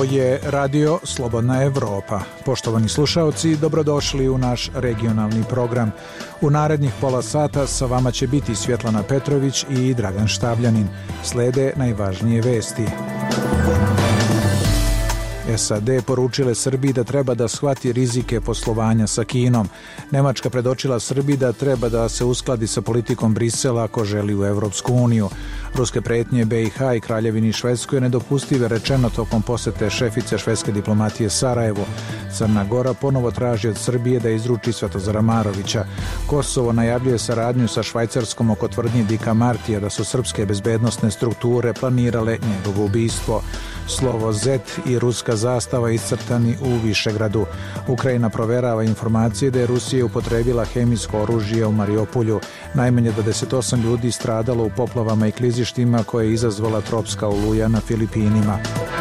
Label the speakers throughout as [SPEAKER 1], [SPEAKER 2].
[SPEAKER 1] je Radio Slobodna Evropa. Poštovani slušaoci, dobrodošli u naš regionalni program. U narednih pola sata sa vama će biti Svjetlana Petrović i Dragan Štavljanin. Slede najvažnije vesti. SAD poručile Srbiji da treba da shvati rizike poslovanja sa Kinom. Nemačka predočila Srbiji da treba da se uskladi sa politikom Brisela ako želi u Evropsku uniju. Ruske pretnje BiH i Kraljevini Švedskoj je nedopustive rečeno tokom posete šefice švedske diplomatije Sarajevu. Crna Gora ponovo traži od Srbije da izruči Svetozara Marovića. Kosovo najavljuje saradnju sa Švajcarskom oko tvrdnje Dika Martija da su srpske bezbednosne strukture planirale njegovo ubistvo. Slovo Z i ruska zastava iscrtani u Višegradu. Ukrajina proverava informacije da je Rusija upotrebila hemijsko oružje u Mariupolju. Najmanje 28 ljudi stradalo u poplavama i klizištima koje je izazvala tropska oluja na Filipinima.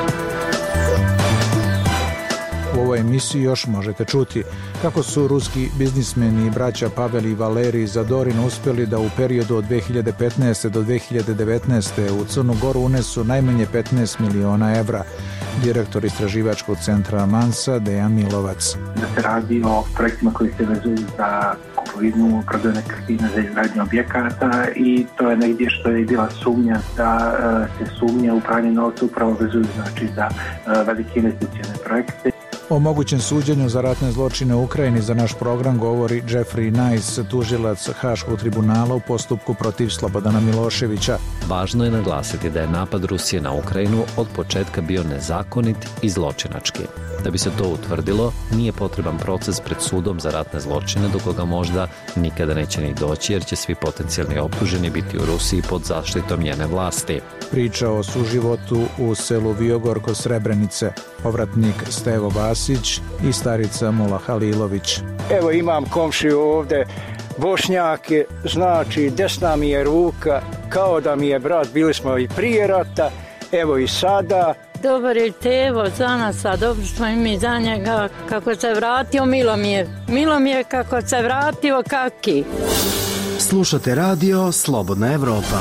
[SPEAKER 1] U ovoj emisiji još možete čuti kako su ruski biznismeni i braća Pavel i Valerij Zadorin uspjeli da u periodu od 2015. do 2019. u Crnu Goru unesu najmanje 15 miliona evra. Direktor istraživačkog centra Mansa, Dejan Milovac.
[SPEAKER 2] Da se radi o projektima koji se vezuju za kupovinu, prodaju nekretnina za izgradnju objekata i to je negdje što je bila sumnja da se sumnja u pranje novca upravo vezuju za velike investicione projekte.
[SPEAKER 1] O mogućem suđenju za ratne zločine u Ukrajini za naš program govori Jeffrey Nice, tužilac Haškog tribunala u postupku protiv Slobodana Miloševića.
[SPEAKER 3] Važno je naglasiti da je napad Rusije na Ukrajinu od početka bio nezakonit i zločinački. Da bi se to utvrdilo, nije potreban proces pred sudom za ratne zločine do koga možda nikada neće ni doći jer će svi potencijalni optuženi biti u Rusiji pod zaštitom njene vlasti.
[SPEAKER 1] Priča o suživotu u selu Viogor kod Srebrenice. Povratnik Stevo Vasić i starica Mula Halilović.
[SPEAKER 4] Evo imam komšiju ovdje, Bošnjake, znači desna mi je ruka, kao da mi je brat, bili smo i prije rata, evo i sada.
[SPEAKER 5] Dobar je Tevo za nas, a dobro smo i mi za njega. Kako se vratio, milo mi je kako se vratio, kaki.
[SPEAKER 6] Slušate radio Slobodna Evropa.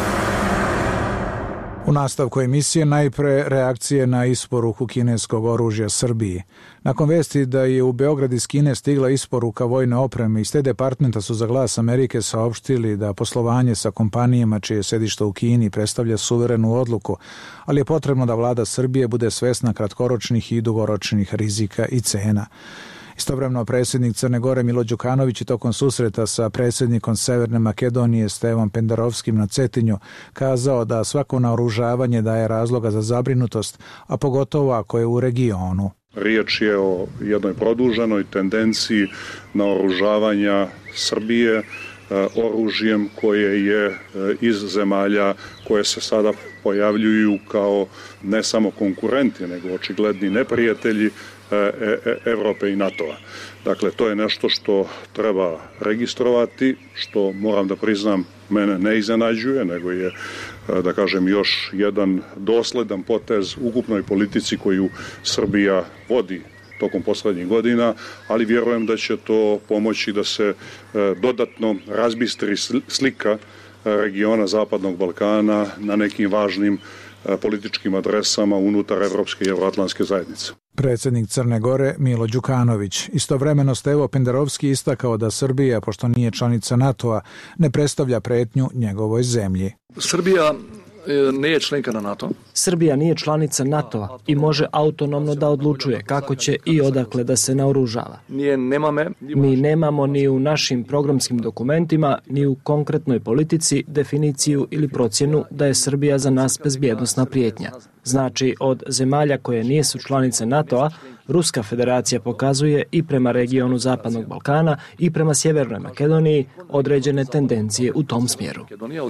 [SPEAKER 1] U nastavku emisije najpre reakcije na isporuku kineskog oružja Srbiji. Nakon vesti da je u Beograd iz Kine stigla isporuka vojne opreme, iz State Departmenta su za Glas Amerike saopštili da poslovanje sa kompanijama čije je sedište u Kini predstavlja suverenu odluku, ali je potrebno da vlada Srbije bude svesna kratkoročnih i dugoročnih rizika i cena. Istovremeno predsjednik Crne Gore Milo Đukanović je tokom susreta sa predsjednikom Severne Makedonije Stevom Pendarovskim na Cetinju kazao da svako naoružavanje daje razloga za zabrinutost, a pogotovo ako je u regionu.
[SPEAKER 7] Riječ je o jednoj produženoj tendenciji naoružavanja Srbije oružjem koje je iz zemalja koje se sada pojavljuju kao ne samo konkurenti, nego očigledni neprijatelji Evrope i NATO-a. Dakle, to je nešto što treba registrovati, što moram da priznam mene ne iznenađuje, nego je, da kažem, još jedan dosledan potez ukupnoj politici koju Srbija vodi tokom poslednjih godina, ali vjerujem da će to pomoći da se dodatno razbistri slika regiona Zapadnog Balkana na nekim važnim političkim adresama unutar Evropske i Evroatlantske zajednice.
[SPEAKER 1] Predsjednik Crne Gore Milo Đukanović. Istovremeno Stevo Pendarovski istakao da Srbija, pošto nije članica NATO-a, ne predstavlja pretnju njegovoj zemlji.
[SPEAKER 8] Srbija nije članka na NATO.
[SPEAKER 9] Srbija nije članica NATO-a i može autonomno da odlučuje kako će i odakle da se naoružava. Mi nemamo ni u našim programskim dokumentima, ni u konkretnoj politici definiciju ili procjenu da je Srbija za nas bezbjednosna prijetnja. Znači, od zemalja koje nisu članice NATO-a, Ruska federacija pokazuje i prema regionu Zapadnog Balkana i prema Sjevernoj Makedoniji određene tendencije u tom smjeru.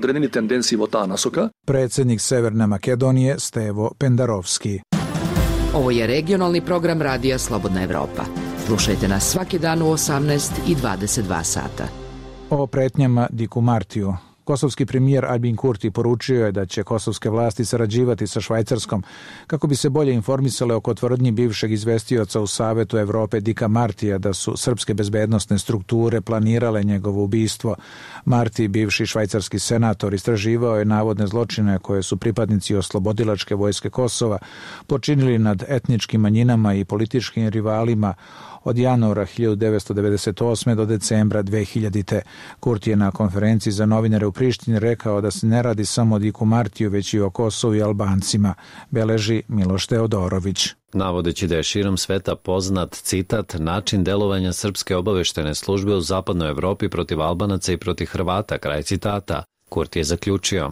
[SPEAKER 1] Predsjednik Severne Makedonije Stevo Pendarovski.
[SPEAKER 10] Ovo je regionalni program Radija Slobodna Evropa. Slušajte nas svaki dan u 18 i 22 sata.
[SPEAKER 1] O pretnjama Diku Martiju. Kosovski premijer Albin Kurti poručio je da će kosovske vlasti sarađivati sa Švajcarskom kako bi se bolje informisale oko tvrdnji bivšeg izvestioca u Savetu Evrope Dika Martija da su srpske bezbednosne strukture planirale njegovo ubistvo. Marti, bivši švajcarski senator, istraživao je navodne zločine koje su pripadnici oslobodilačke vojske Kosova počinili nad etničkim manjinama i političkim rivalima od januara 1998. do decembra 2000. Kurti je na konferenciji za novinare u Prištini rekao da se ne radi samo o Diku Martiju, već i o Kosovu i Albancima, beleži Miloš Teodorović.
[SPEAKER 3] Navodeći da je širom sveta poznat, citat, način delovanja srpske obaveštene službe u zapadnoj Evropi protiv Albanaca i protiv Hrvata, kraj citata, Kurti je zaključio.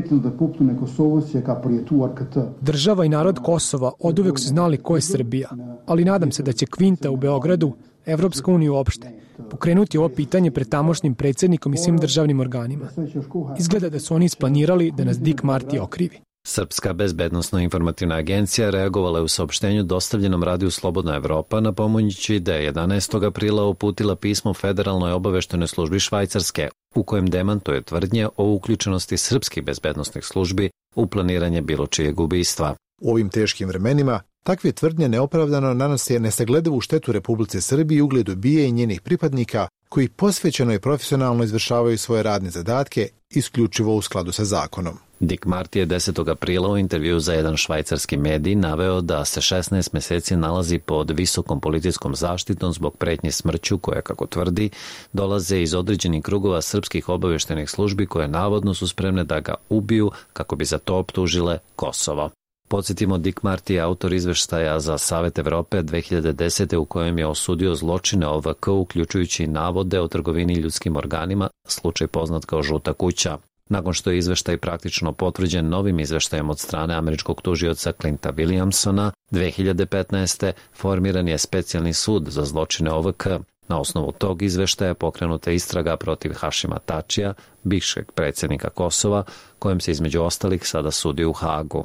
[SPEAKER 11] Država i narod Kosova oduvek su znali ko je Srbija, ali nadam se da će Kvinta u Beogradu, Evropska unija uopšte, pokrenuti ovo pitanje pred tamošnjim predsjednikom i svim državnim organima. Izgleda da su oni isplanirali da nas Dik Marti okrivi.
[SPEAKER 3] Srpska bezbednosno-informativna agencija reagovala je u saopštenju dostavljenom radiju Slobodna Evropa, napominjući da je 11. aprila uputila pismo Federalnoj obaveštenoj službi Švajcarske, u kojem demantuje tvrdnje o uključenosti srpskih bezbednosnih službi u planiranje bilo čijeg ubistva.
[SPEAKER 12] U ovim teškim vremenima takve tvrdnje neopravdano nanose nesagledivu štetu Republici Srbiji i ugledu BIA i njenih pripadnika koji posvećeno i profesionalno izvršavaju svoje radne zadatke isključivo u skladu sa zakonom.
[SPEAKER 3] Dik Marti je 10. aprila u intervju za jedan švajcarski medij naveo da se 16 meseci nalazi pod visokom policijskom zaštitom zbog pretnje smrću koje, kako tvrdi, dolaze iz određenih krugova srpskih obaveštenih službi koje navodno su spremne da ga ubiju kako bi za to optužile Kosovo. Podsjetimo, Dik Marti je autor izveštaja za Savet Evrope 2010. u kojem je osudio zločine OVK, uključujući navode o trgovini ljudskim organima, slučaj poznat kao Žuta kuća. Nakon što je izveštaj praktično potvrđen novim izveštajem od strane američkog tužioca Clinta Williamsona, 2015. formiran je specijalni sud za zločine OVK. Na osnovu tog izveštaja pokrenuta istraga protiv Hašima Tačija, bivšeg predsjednika Kosova, kojem se između ostalih sada sudi u Hagu.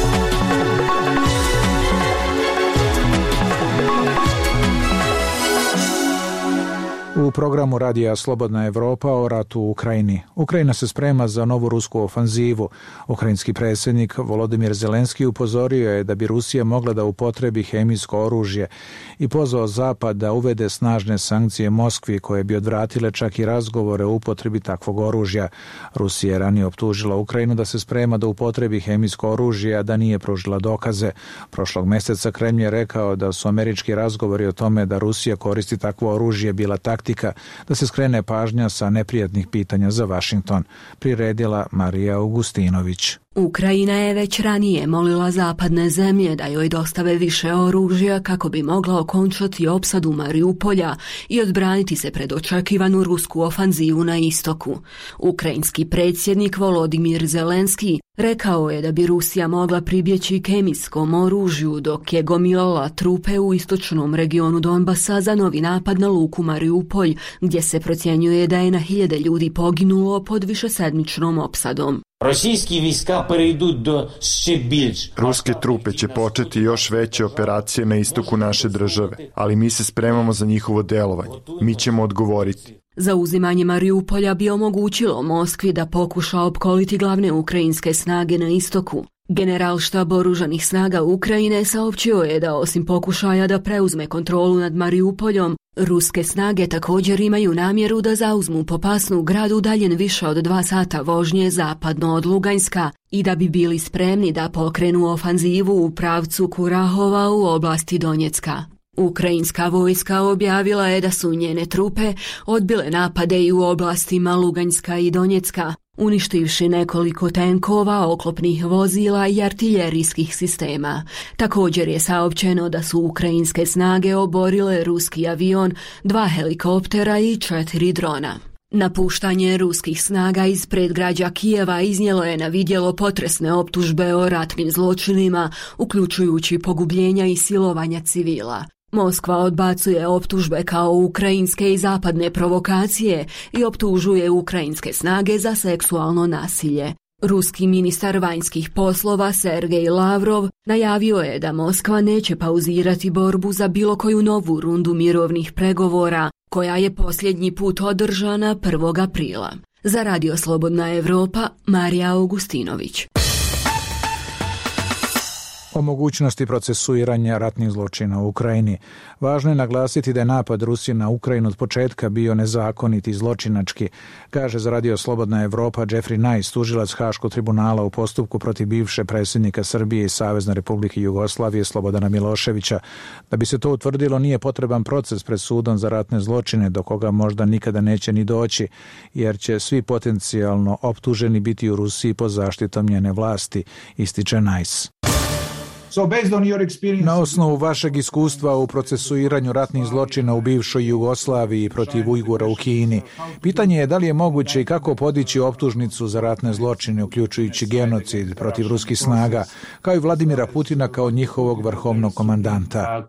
[SPEAKER 1] U programu radija Slobodna Evropa o ratu u Ukrajini. Ukrajina se sprema za novu rusku ofanzivu. Ukrajinski predsjednik Volodimir Zelenski upozorio je da bi Rusija mogla da upotrebi hemijsko oružje i pozvao Zapad da uvede snažne sankcije Moskvi koje bi odvratile čak i razgovore o upotrebi takvog oružja. Rusija je ranije optužila Ukrajinu da se sprema da upotrebi hemijsko oružje, a da nije pružila dokaze. Prošlog mjeseca Kremlj je rekao da su američki razgovori o tome da Rusija koristi takvo oružje bila taktika da se skrene pažnja sa neprijatnih pitanja za Vašington, priredila Marija Augustinović.
[SPEAKER 13] Ukrajina je već ranije molila zapadne zemlje da joj dostave više oružja kako bi mogla okončati opsadu Mariupolja i odbraniti se pred očekivanu rusku ofanzivu na istoku. Ukrajinski predsjednik Volodimir Zelenski rekao je da bi Rusija mogla pribjeći kemijskom oružju dok je gomilala trupe u istočnom regionu Donbasa za novi napad na luku Mariupolj, gdje se procjenjuje da je na 1000 ljudi poginulo pod višesedmičnom opsadom.
[SPEAKER 14] Ruske trupe će početi još veće operacije na istoku naše države, ali mi se spremamo za njihovo delovanje. Mi ćemo odgovoriti.
[SPEAKER 13] Zauzimanje Mariupolja bi omogućilo Moskvi da pokuša opkoliti glavne ukrajinske snage na istoku. Generalštab oružanih snaga Ukrajine saopćio je da osim pokušaja da preuzme kontrolu nad Mariupoljom, ruske snage također imaju namjeru da zauzmu Popasnu, grad udaljen više od 2 sata vožnje zapadno od Luganska, i da bi bili spremni da pokrenu ofanzivu u pravcu Kurahova u oblasti Donjecka. Ukrajinska vojska objavila je da su njene trupe odbile napade i u oblastima Luganjska i Donjecka, uništivši nekoliko tenkova, oklopnih vozila i artiljerijskih sistema. Također je saopćeno da su ukrajinske snage oborile ruski avion, 2 helikoptera i 4 drona. Napuštanje ruskih snaga iz predgrađa Kijeva iznijelo je na vidjelo potresne optužbe o ratnim zločinima, uključujući pogubljenja i silovanja civila. Moskva odbacuje optužbe kao ukrajinske i zapadne provokacije i optužuje ukrajinske snage za seksualno nasilje. Ruski ministar vanjskih poslova Sergej Lavrov najavio je da Moskva neće pauzirati borbu za bilo koju novu rundu mirovnih pregovora, koja je posljednji put održana 1. aprila. Za Radio Slobodna Evropa, Marija Augustinović.
[SPEAKER 1] O mogućnosti procesuiranja ratnih zločina u Ukrajini. Važno je naglasiti da je napad Rusije na Ukrajinu od početka bio nezakonit i zločinački, kaže za Radio Slobodna Evropa Jeffrey Nice, tužilac Haškog tribunala u postupku protiv bivše predsjednika Srbije i Savezne Republike Jugoslavije Slobodana Miloševića. Da bi se to utvrdilo, nije potreban proces pred sudom za ratne zločine, do koga možda nikada neće ni doći, jer će svi potencijalno optuženi biti u Rusiji pod zaštitom njene vlasti, ističe Nice. Na osnovu vašeg iskustva u procesuiranju ratnih zločina u bivšoj Jugoslaviji protiv Ujgura u Kini, pitanje je da li je moguće i kako podići optužnicu za ratne zločine, uključujući genocid protiv ruskih snaga, kao i Vladimira Putina kao njihovog vrhovnog komandanta.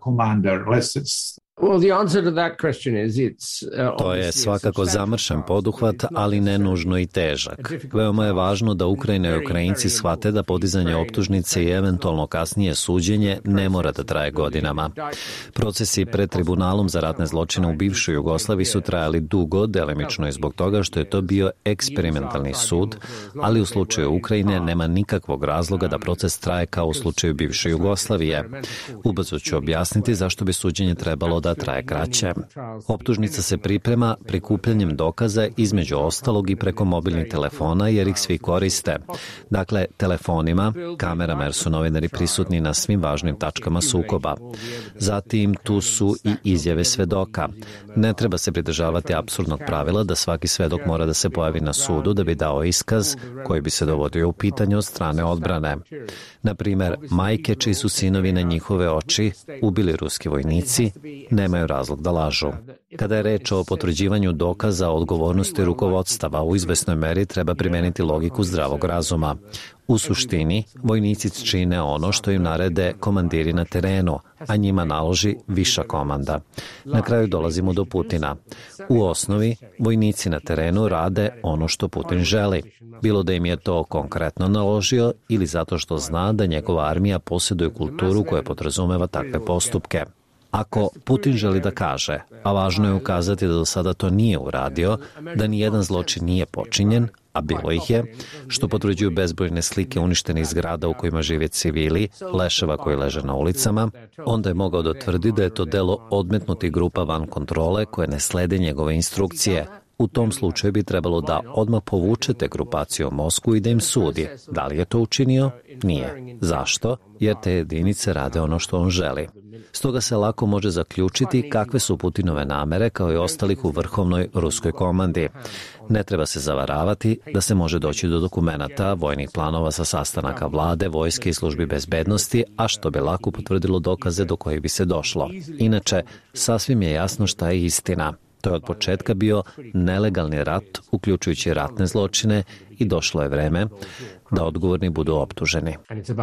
[SPEAKER 3] To je svakako zamršen poduhvat, ali ne nužno i težak. Veoma je važno da Ukrajina i Ukrajinci shvate da podizanje optužnice i eventualno kasnije suđenje ne mora da traje godinama. Procesi pred tribunalom za ratne zločine u bivšoj Jugoslaviji su trajali dugo, delimično i zbog toga što je to bio eksperimentalni sud, ali u slučaju Ukrajine nema nikakvog razloga da proces traje kao u slučaju bivše Jugoslavije. Ubrzo ću objasniti zašto bi suđenje trebalo da traje kraće. Optužnica se priprema prikupljanjem dokaza, između ostalog i preko mobilnih telefona, jer ih svi koriste. Dakle, telefonima, kamerama, jer su novinari prisutni na svim važnim tačkama sukoba. Zatim, tu su i izjave svedoka. Ne treba se pridržavati apsurdnog pravila da svaki svedok mora da se pojavi na sudu da bi dao iskaz koji bi se dovodio u pitanje od strane odbrane. Na primer, majke čiji su sinovi na njihove oči ubili ruski vojnici nemaju razlog da lažu. Kada je reč o potvrđivanju dokaza o odgovornosti rukovodstava, u izvesnoj meri treba primeniti logiku zdravog razuma. U suštini, vojnici čine ono što im narede komandiri na terenu, a njima naloži viša komanda. Na kraju dolazimo do Putina. U osnovi, vojnici na terenu rade ono što Putin želi. Bilo da im je to konkretno naložio ili zato što zna da njegova armija posjeduje kulturu koja podrazumeva takve postupke. Ako Putin želi da kaže, a važno je ukazati da do sada to nije uradio, da nijedan zločin nije počinjen, a bilo ih je, što potvrđuju bezbrojne slike uništenih zgrada u kojima žive civili, leševa koji leže na ulicama, onda je mogao da tvrdi da je to delo odmetnutih grupa van kontrole koje ne slede njegove instrukcije. U tom slučaju bi trebalo da odmah povuče te grupacije u Moskvu i da im sudi. Da li je to učinio? Nije. Zašto? Jer te jedinice rade ono što on želi. Stoga se lako može zaključiti kakve su Putinove namere kao i ostalih u vrhovnoj ruskoj komandi. Ne treba se zavaravati da se može doći do dokumenata, vojnih planova sa sastanaka vlade, vojske i službi bezbednosti, a što bi lako potvrdilo dokaze do kojih bi se došlo. Inače, sasvim je jasno šta je istina. To je od početka bio nelegalni rat, uključujući ratne zločine, i došlo je vreme da odgovorni budu optuženi.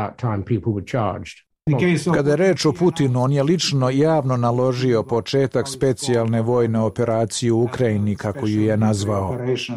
[SPEAKER 1] Kada je reč o Putinu, on je lično javno naložio početak specijalne vojne operacije u Ukrajini, kako ju je nazvao.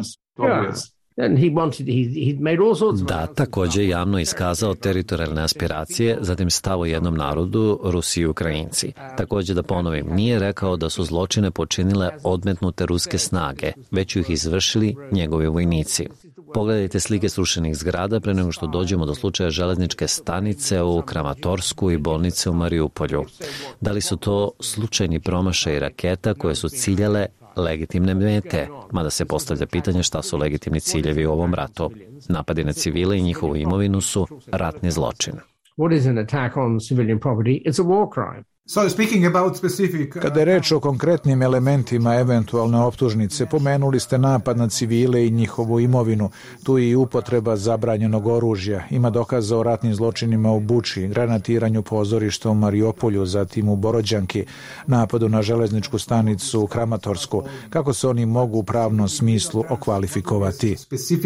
[SPEAKER 3] Da, također javno iskazao teritorijalne aspiracije, zatim stav o jednom narodu, Rusi i Ukrajinci. Također, da ponovim, nije rekao da su zločine počinile odmetnute ruske snage, već su ih izvršili njegovi vojnici. Pogledajte slike srušenih zgrada pre nego što dođemo do slučaja železničke stanice u Kramatorsku i bolnice u Mariupolju. Da li su to slučajni promašaji raketa koje su ciljale legitimne mete, mada se postavlja pitanje šta su legitimni ciljevi u ovom ratu. Napadi na civile i njihovu imovinu su ratni zločin.
[SPEAKER 1] Kada je reč o konkretnim elementima eventualne optužnice, pomenuli ste napad na civile i njihovu imovinu. Tu je i upotreba zabranjenog oružja. Ima dokaza o ratnim zločinima u Buči, granatiranju pozorišta u Mariupolju, zatim u Borođanki, napadu na železničku stanicu u Kramatorsku. Kako se oni mogu u pravnom smislu okvalifikovati?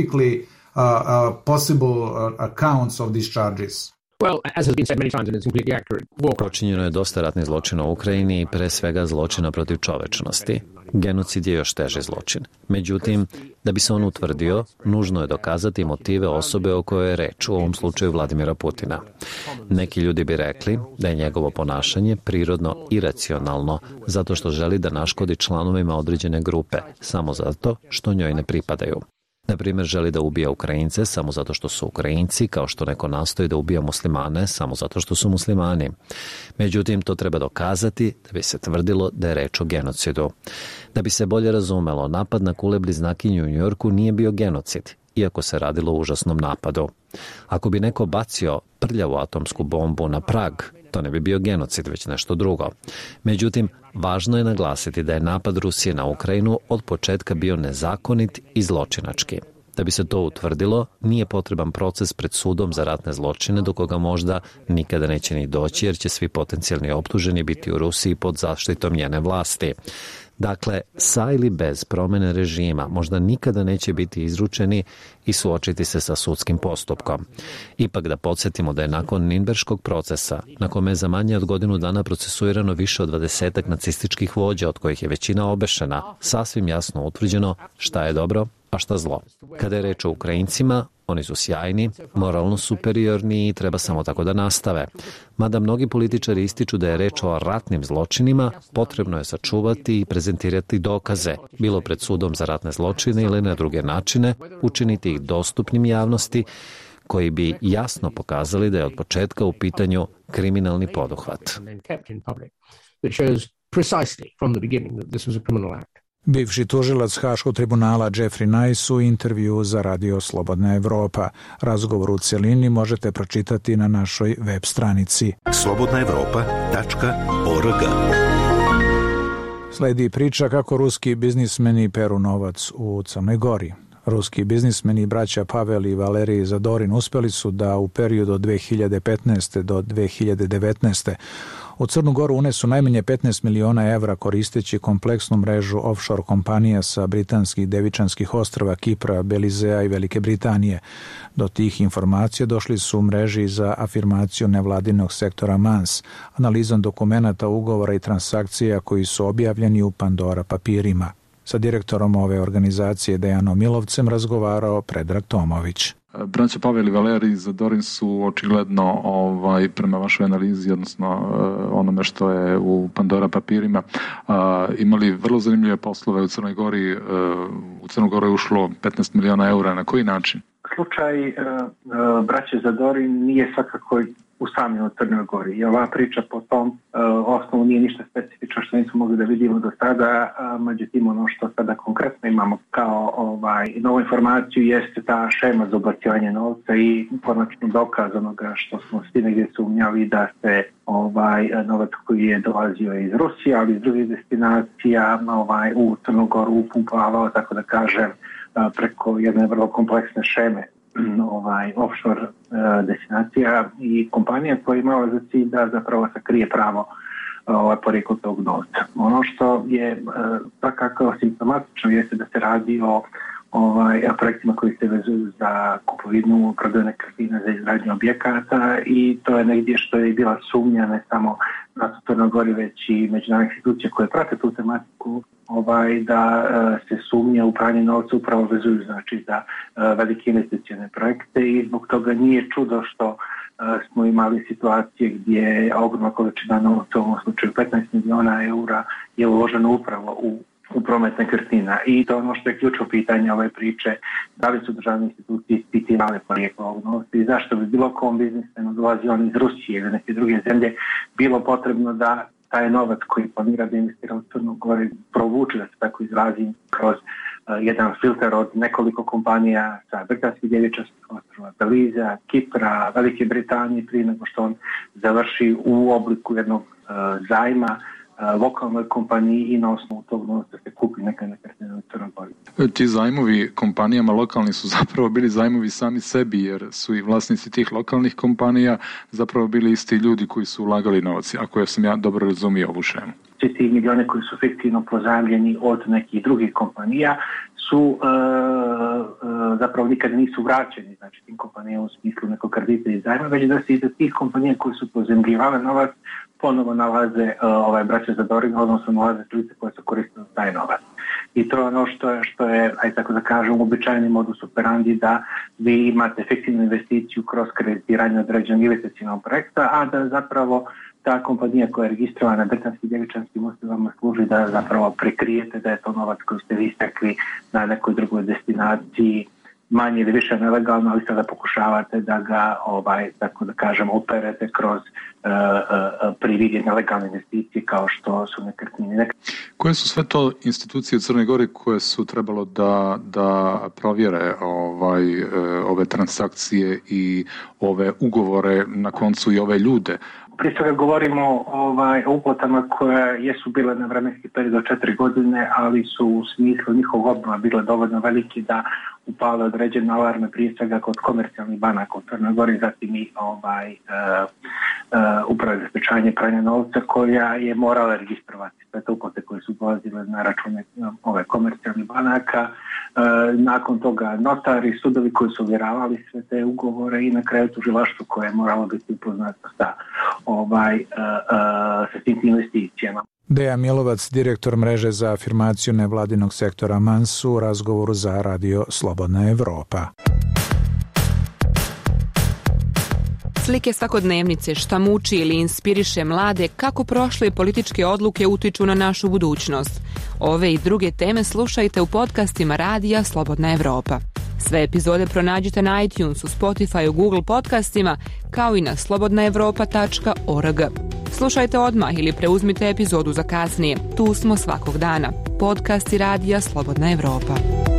[SPEAKER 3] Počinjeno je dosta ratnih zločina u Ukrajini i pre svega zločina protiv čovečnosti. Genocid je još teži zločin. Međutim, da bi se on utvrdio, nužno je dokazati motive osobe o kojoj je reč, u ovom slučaju Vladimira Putina. Neki ljudi bi rekli da je njegovo ponašanje prirodno iracionalno, zato što želi da naškodi članovima određene grupe, samo zato što njoj ne pripadaju. Na primjer, želi da ubija Ukrajince samo zato što su Ukrajinci, kao što neko nastoji da ubija muslimane samo zato što su muslimani. Međutim, to treba dokazati da bi se tvrdilo da je reč o genocidu. Da bi se bolje razumelo, napad na kule bliznakinju u Njujorku nije bio genocid, iako se radilo o užasnom napadu. Ako bi neko bacio prljavu atomsku bombu na Prag, to ne bi bio genocid, već nešto drugo. Međutim, važno je naglasiti da je napad Rusije na Ukrajinu od početka bio nezakonit i zločinački. Da bi se to utvrdilo, nije potreban proces pred sudom za ratne zločine do koga možda nikada neće ni doći, jer će svi potencijalni optuženi biti u Rusiji pod zaštitom njene vlasti. Dakle, sa ili bez promene režima možda nikada neće biti izručeni i suočiti se sa sudskim postupkom. Ipak da podsjetimo da je nakon Nirnberškog procesa, na kome je za manje od godinu dana procesuirano više od 20 nacističkih vođa, od kojih je većina obešena, sasvim jasno utvrđeno šta je dobro, a šta zlo. Kada je reč o Ukrajincima, oni su sjajni, moralno superiorni i treba samo tako da nastave. Mada mnogi političari ističu da je reč o ratnim zločinima, potrebno je sačuvati i prezentirati dokaze, bilo pred sudom za ratne zločine ili na druge načine, učiniti ih dostupnim javnosti, koji bi jasno pokazali da je od početka u pitanju kriminalni poduhvat.
[SPEAKER 1] Bivši tužilac Haškog tribunala Jeffrey Nice u intervju za Radio Slobodna Evropa. Razgovor u celini možete pročitati na našoj web stranici slobodnaevropa.org. Sledi priča kako ruski biznismeni peru novac u Crnoj Gori. Ruski biznismeni braća Pavel i Valerij Zadorin uspeli su da u periodu od 2015. do 2019. u Crnu Goru unesu najmanje 15 miliona evra koristeći kompleksnu mrežu offshore kompanija sa britanskih Devičanskih ostrava, Kipra, Belizea i Velike Britanije. Do tih informacija došli su u mreži za afirmaciju nevladinog sektora MANS, analizom dokumenata, ugovora i transakcija koji su objavljeni u Pandora papirima. Sa direktorom ove organizacije Dejanom Milovcem razgovarao Predrag Tomović.
[SPEAKER 15] Braća Pavel i Valerij Zadorin su očigledno prema vašoj analizi, odnosno onome što je u Pandora papirima, imali vrlo zanimljive poslove u Crnoj Gori. U Crnu Goru je ušlo 15 miliona eura. Na koji način?
[SPEAKER 2] Slučaj braće Zadorin nije svakako usamljen u Crnoj Gori. I ova priča po tom osnovu nije ništa specifično što nismo mogli da vidimo do sada, međutim ono što sada konkretno imamo kao novu informaciju jeste ta šema za ubacivanje novca i konačno dokaz onoga što smo svi negdje sumnjali da se novac koji je dolazio iz Rusije, ali iz drugih destinacija u Crnu Goru upumpavao, tako da kažem, preko jedne vrlo kompleksne šeme offshore destinacija i kompanija koja je imala za cilj da zapravo sakrije pravo porijeklo tog novca. Ono što je svakako simptomatično jeste da se radi o projektima koji se vezuju za kupovinu, prodaju nekretnina, za izgradnju objekata i to je negdje što je bila sumnja ne samo na Crnoj Gori, već i međunarodne institucije koje prate tu tematiku, da se sumnja u pranje novca upravo vezuju znači za velike investicione projekte i zbog toga nije čudo što smo imali situacije gdje je ogromna količina novca, u ovom slučaju 15 miliona eura, je uloženo upravo u promet nekretnina. I to je ono što je ključno pitanje ove priče, da li su državne institucije ispitivale porijeklo ovog novca i zašto bi bilo kom biznismenu, dolazi on iz Rusije ili neke druge zemlje, bilo potrebno da taj novac koji planira da investira u Crnu Goru provuče, da se tako izrazim, kroz jedan filter od nekoliko kompanija sa Britanskih Devičanskih ostrava, Belizea, Kipra, Velike Britanije, prije nego što on završi u obliku jednog zajma lokalnoj kompaniji i na osnovu tog novca se kupi neka nekretnina u Crnoj Gori.
[SPEAKER 15] Ti zajmovi kompanijama lokalni su zapravo bili zajmovi sami sebi, jer su i vlasnici tih lokalnih kompanija zapravo bili isti ljudi koji su ulagali novac, ako sam ja dobro razumio ovu šemu.
[SPEAKER 2] Svi ti milijone koji su fiktivno pozajmljeni od nekih drugih kompanija su zapravo nikada nisu vraćeni, znači tim kompanijama u smislu nekog kredita i zajma, već da se i za tih kompanija koji su pozajmljivale novac ponovo nalaze braća Zadorin, odnosno nalaze lice koje su koristile taj novac. I to je ono što je, ajde tako da kažem, uobičajeni modus operandi, da vi imate efektivnu investiciju kroz kreditiranje određenog investicijnog projekta, a da zapravo ta kompanija koja je registrovana na Britanskim Devičanskim ostrvama služi da zapravo prikrijete da je to novac koji ste vi stekli na nekoj drugoj destinaciji manje ili više nelegalno, ali sada pokušavate da ga, tako da kažem, operete kroz prividje nelegalne investicije kao što su nekretnine.
[SPEAKER 15] Koje su sve to institucije u Crnoj Gori koje su trebalo da provjere ove transakcije i ove ugovore, na koncu i ove ljude?
[SPEAKER 2] Prije svega govorimo o uplatama koje jesu bile na vremenski period od 4 godine, ali su u smislu njihovog obnova bile dovoljno veliki da upale određene alarme, prije svega kod komercijalnih banaka u Crnoj Gori, zatim i Uprave za sprečavanje pranja novca koja je morala registrovati sve te uplate koje su dolazile na račune ove komercijalnih banaka. Nakon toga notari, sudovi koji su ovjeravali sve te ugovore i na kraju tužilaštvo koje je moralo biti upoznato sa tim investicijama.
[SPEAKER 1] Dejan Milovac, direktor mreže za afirmaciju nevladinog sektora MANS u razgovoru za Radio Slobodna Evropa.
[SPEAKER 16] Slike svakodnevnice, šta muči ili inspiriše mlade, kako prošle političke odluke utiču na našu budućnost. Ove i druge teme slušajte u podcastima Radija Slobodna Evropa. Sve epizode pronađite na iTunesu, Spotify, Google podcastima, kao i na slobodnaevropa.org. Slušajte odmah ili preuzmite epizodu za kasnije. Tu smo svakog dana. Podcasti Radija Slobodna Evropa.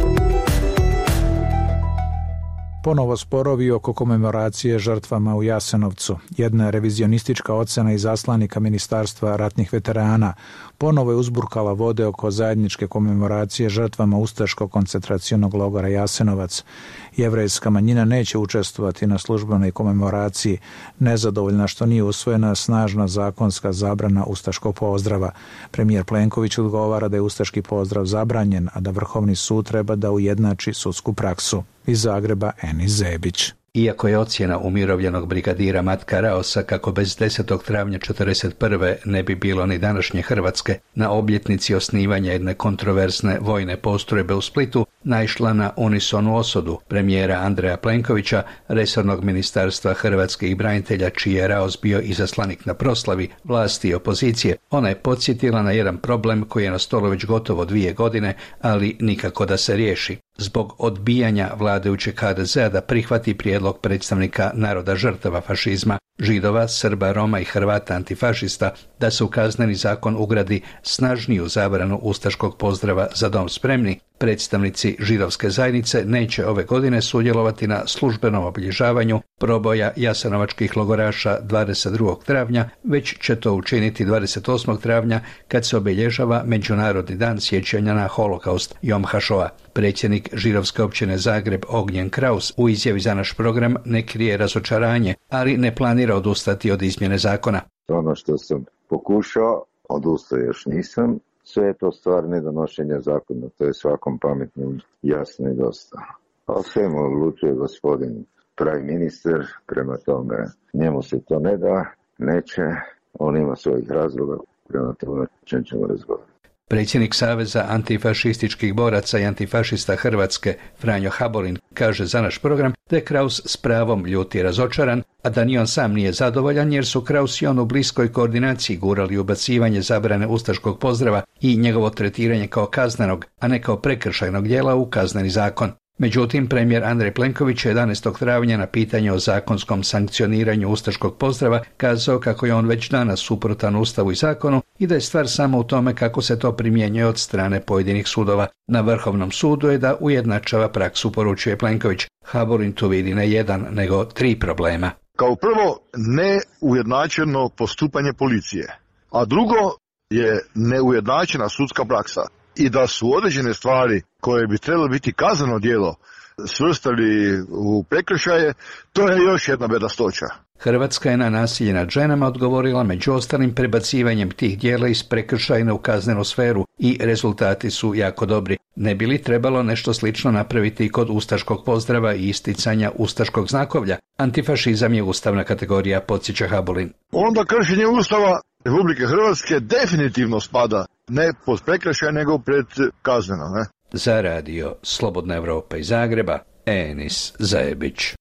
[SPEAKER 1] Ponovo sporovi oko komemoracije žrtvama u Jasenovcu. Jedna revizionistička ocena izaslanika Ministarstva ratnih veterana ponovo je uzburkala vode oko zajedničke komemoracije žrtvama ustaškog koncentracionog logora Jasenovac. Jevrejska manjina neće učestvovati na službenoj komemoraciji, nezadovoljna što nije usvojena snažna zakonska zabrana ustaškog pozdrava. Premijer Plenković odgovara da je ustaški pozdrav zabranjen, a da Vrhovni sud treba da ujednači sudsku praksu. Iz Zagreba Enis Zebić.
[SPEAKER 17] Iako je ocjena umirovljenog brigadira Matka Raosa kako bez 10. travnja 1941. ne bi bilo ni današnje Hrvatske, na obljetnici osnivanja jedne kontroverzne vojne postrojbe u Splitu naišla na unisonu osudu premijera Andreja Plenkovića, resornog ministarstva hrvatskih branitelja, čiji je Raos bio izaslanik na proslavi, vlasti i opozicije. Ona je podsjetila na jedan problem koji je na stolu već gotovo 2 godine, ali nikako da se riješi. Zbog odbijanja vladajućeg HDZ-a da prihvati prijedlog predstavnika naroda žrtava fašizma, Židova, Srba, Roma i Hrvata antifašista, da se u Kazneni zakon ugradi snažniju zabranu ustaškog pozdrava Za dom spremni, predstavnici židovske zajednice neće ove godine sudjelovati na službenom obilježavanju proboja jasenovačkih logoraša 22. travnja, već će to učiniti 28. travnja kad se obilježava Međunarodni dan sjećanja na holokaust Jom HaShoa. Predsjednik židovske općine Zagreb Ognjen Kraus u izjavi za naš program ne krije razočaranje, ali ne planira odustati od izmjene zakona.
[SPEAKER 18] Ono što sam pokušao, odustao još nisam. Sve je to stvar nedonošenja zakona, to je svakom pametnom jasno i dosta. A svemu odlučuje gospodin pravi ministar, prema tome njemu se to ne da, neće, on ima svojih razloga, prema tome čem ćemo razgovarati.
[SPEAKER 17] Predsjednik Saveza antifašističkih boraca i antifašista Hrvatske, Franjo Habolin, kaže za naš program da je Kraus s pravom ljut i razočaran, a da ni on sam nije zadovoljan jer su Kraus i on u bliskoj koordinaciji gurali ubacivanje zabrane ustaškog pozdrava i njegovo tretiranje kao kaznenog, a ne kao prekršajnog djela u Kazneni zakon. Međutim, premijer Andrej Plenković je 11. travnja na pitanje o zakonskom sankcioniranju ustaškog pozdrava kazao kako je on već danas suprotan Ustavu i zakonu i da je stvar samo u tome kako se to primjenjuje od strane pojedinih sudova. Na Vrhovnom sudu je da ujednačava praksu, poručuje Plenković. Habolin tu vidi ne jedan, nego 3 problema.
[SPEAKER 19] Kao prvo, neujednačeno postupanje policije, a drugo je neujednačena sudska praksa. I da su određene stvari koje bi trebalo biti kazneno djelo svrstali u prekršaje, to je još jedna bedastoća.
[SPEAKER 17] Hrvatska je na nasilje nad ženama odgovorila među ostalim prebacivanjem tih djela iz prekršajne u kaznenu sferu i rezultati su jako dobri. Ne bi li trebalo nešto slično napraviti i kod ustaškog pozdrava i isticanja ustaškog znakovlja? Antifašizam je ustavna kategorija, podsjeća Habolin.
[SPEAKER 19] Onda kršenje Ustava Republike Hrvatske definitivno spada ne pod prekršaj nego pred kazneno. Ne?
[SPEAKER 17] Za Radio Slobodna Evropa iz Zagreba, Enis Zebić.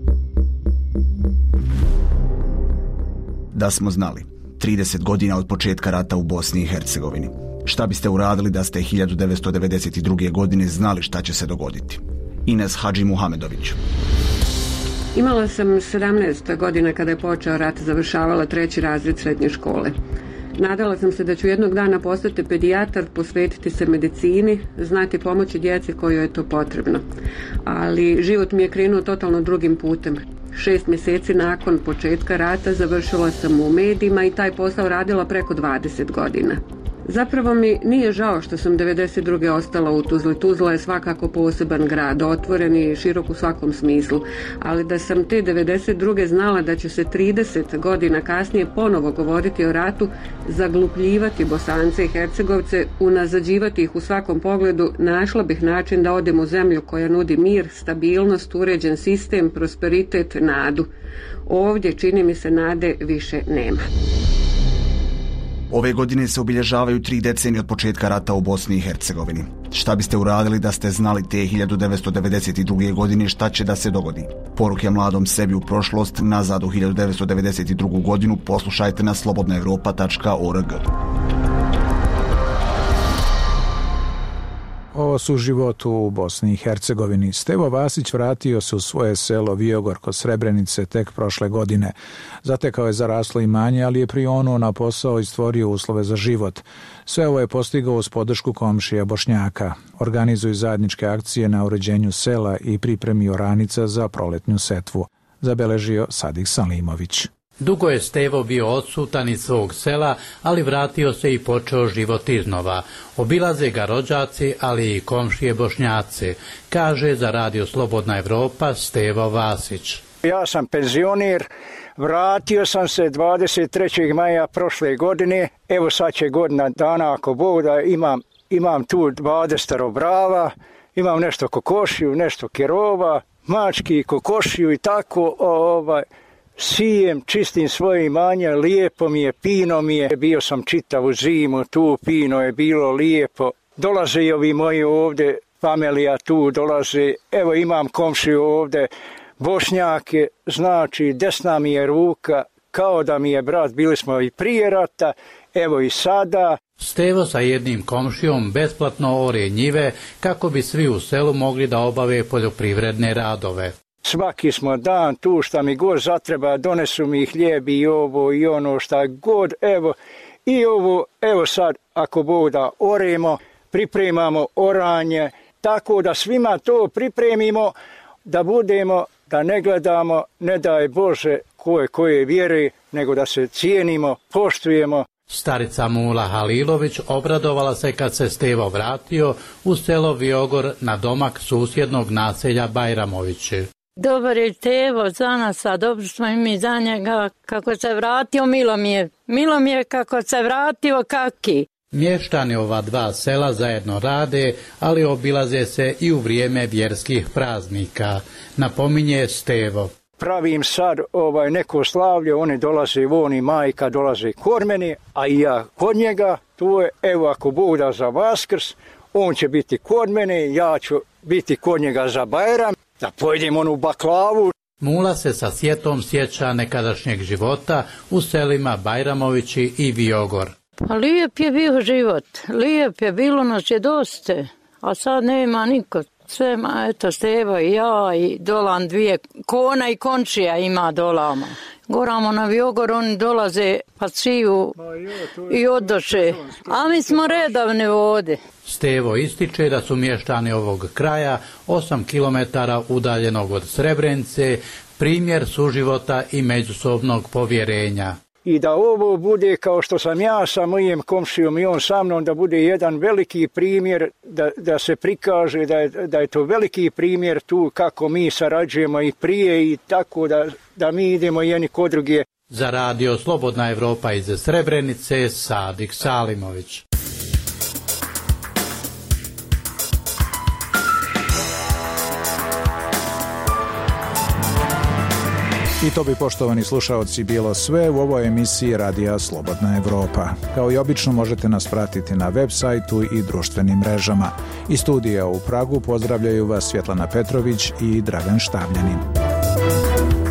[SPEAKER 20] Da smo znali, 30 godina od početka rata u Bosni i Hercegovini. Šta biste uradili da ste 1992. godine znali šta će se dogoditi? Ines Hadži Muhamedović.
[SPEAKER 21] Imala sam 17 godina kada je počeo rat, završavala 3. razred srednje škole. Nadala sam se da ću jednog dana postati pedijatar, posvetiti se medicini, znati pomoći djeci kojoj je to potrebno. Ali život mi je krenuo totalno drugim putem. 6 mjeseci nakon početka rata završila sam u medijima i taj posao radila preko 20 godina. Zapravo mi nije žao što sam 92. ostala u Tuzli. Tuzla je svakako poseban grad, otvoren i širok u svakom smislu, ali da sam te 92. znala da će se 30 godina kasnije ponovo govoriti o ratu, zaglupljivati Bosance i Hercegovce, unazađivati ih u svakom pogledu, našla bih način da odem u zemlju koja nudi mir, stabilnost, uređen sistem, prosperitet, nadu. Ovdje, čini mi se, nade više nema.
[SPEAKER 20] Ove godine se obilježavaju 3 decenije od početka rata u Bosni i Hercegovini. Šta biste uradili da ste znali te 1992. godine šta će da se dogodi? Poruke mladom sebi u prošlost, nazad u 1992. godinu, poslušajte na slobodnaevropa.org.
[SPEAKER 1] O suživotu u Bosni i Hercegovini. Stevo Vasić vratio se u svoje selo Viogor kod Srebrenice tek prošle godine. Zatekao je zaraslo imanje, ali je prionuo na posao i stvorio uslove za život. Sve ovo je postigao uz podršku komšija Bošnjaka. Organizuju zajedničke akcije na uređenju sela i pripremi oranica za proletnju setvu. Zabeležio Sadik Salimović.
[SPEAKER 22] Dugo je Stevo bio odsutan iz svog sela, ali vratio se i počeo život iznova. Obilaze ga rođaci, ali i komšije Bošnjaci, kaže za Radio Slobodna Evropa Stevo Vasić.
[SPEAKER 4] Ja sam penzioner, vratio sam se 23. maja prošle godine, evo sad će godina dana ako Bog da imam tu 20 brava, imam nešto kokošiju, nešto kerova, mački, kokošiju i tako, sijem, čistim svoje imanje, lijepo mi je, pino mi je. Bio sam čitavu zimu tu, pino je bilo lijepo. Dolaze i ovi moji ovdje, familija tu dolaze. Evo imam komšiju ovdje, Bošnjake, znači desna mi je ruka, kao da mi je brat, bili smo i prije rata, evo i sada.
[SPEAKER 22] Stevo sa jednim komšijom besplatno ore njive kako bi svi u selu mogli da obave poljoprivredne radove.
[SPEAKER 4] Svaki smo dan tu, šta mi god zatreba, donesu mi hljeb i ovo i ono šta god, evo, i ovo, evo sad, ako Bog da oremo, pripremamo oranje, tako da svima to pripremimo, da budemo, da ne gledamo, ne daj Bože koje vjere, nego da se cijenimo, poštujemo.
[SPEAKER 22] Starica Mula Halilović obradovala se kad se Stevo vratio u selo Viogor na domak susjednog naselja Bajramovići.
[SPEAKER 5] Dobar je Stevo za nas, a dobro smo i mi za njega. Kako se vratio, milo mi je kako se vratio, kaki.
[SPEAKER 22] Mještani ova dva sela zajedno rade, ali obilaze se i u vrijeme vjerskih praznika, napominje Stevo.
[SPEAKER 4] Pravim sad neko slavlje, oni dolaze, on i majka dolaze kod mene, a i ja kod njega. Tu je, evo ako Bog da za Vaskrs, on će biti kod mene, ja ću biti kod njega za Bajram, da pojedem onu baklavu.
[SPEAKER 22] Mula se sa sjetom sjeća nekadašnjeg života u selima Bajramovići i Viogor.
[SPEAKER 5] Pa lijep je bio život, lijep je, bilo nas je dosta, a sad nema niko. Sve, eto, Stevo i ja i dolan 2 kona i končija ima dolama. Goramo na Viogor, oni dolaze pa ciju i odoše, a mi smo redavne vode.
[SPEAKER 22] Stevo ističe da su mještani ovog kraja 8 km udaljenog od Srebrenice primjer suživota i međusobnog povjerenja.
[SPEAKER 4] I da ovo bude kao što sam ja sa mojim komšijom i on sa mnom, da bude jedan veliki primjer, da se prikaže da je to veliki primjer tu kako mi sarađujemo i prije i tako da mi idemo jedni kod druge.
[SPEAKER 22] Za Radio Slobodna Evropa iz Srebrenice, Sadik Salimović.
[SPEAKER 1] I to bi, poštovani slušaoci, bilo sve u ovoj emisiji Radija Slobodna Evropa. Kao i obično možete nas pratiti na web sajtu i društvenim mrežama. Iz studija u Pragu pozdravljaju vas Svjetlana Petrović i Dragan Štavljanin.